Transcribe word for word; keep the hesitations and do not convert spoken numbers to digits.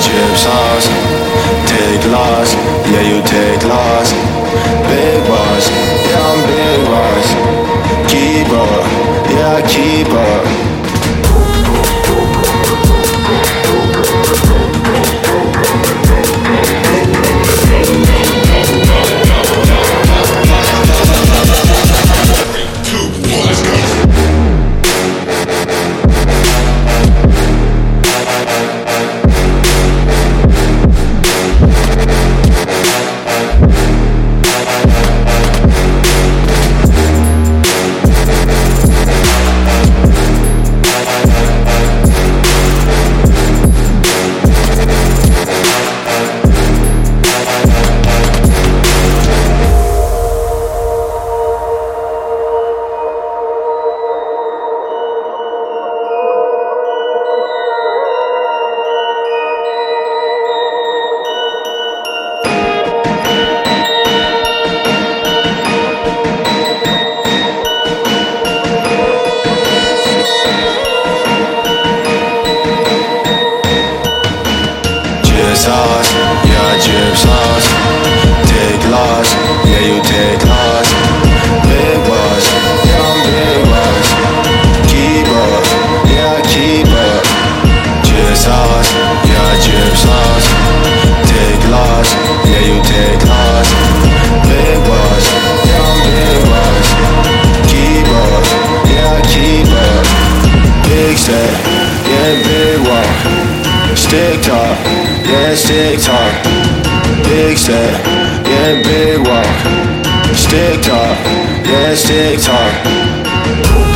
drip sauce. Take loss, yeah you take loss. Big boss, yeah I'm big boss. Keep up, yeah I keep up. Sauce, yeah, drip sauce. Take loss, yeah, you take loss. Big boss, yeah, I'm big boss. Keep up, yeah, I keep up. Drip sauce, yeah, drip sauce. Take loss, yeah, you take loss. Big boss, yeah, I'm big boss. Keep up, yeah, I keep up. Big step, yeah, big walk. Stick talk, yeah, stick talk. Big step, yeah, big walk. Stick talk, yeah, stick talk.